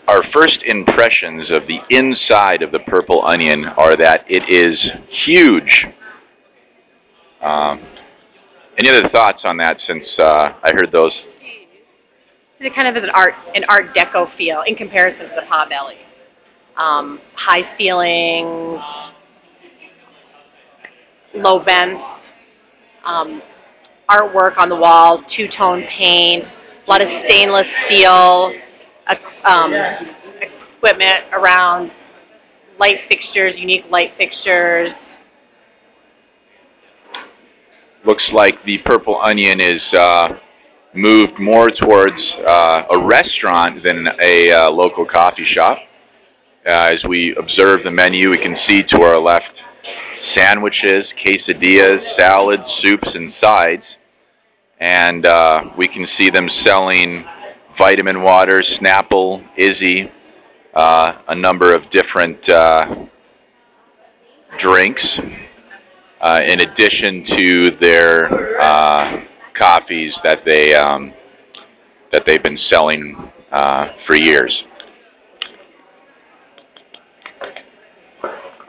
our first impressions of the inside of the Purple Onion are that it is huge. Um, any other thoughts on that since I heard those? It kind of has an art deco feel in comparison to the Potbelly. High ceilings, low vents, um, artwork on the walls, two-tone paint, a lot of stainless steel um, equipment around light fixtures, unique light fixtures. Looks like the Purple Onion is moved more towards a restaurant than a local coffee shop. As we observe the menu, we can see to our left sandwiches, quesadillas, salads, soups, and sides. And we can see them selling vitamin water, Snapple, Izzy, a number of different drinks, in addition to their coffees that they've been selling for years.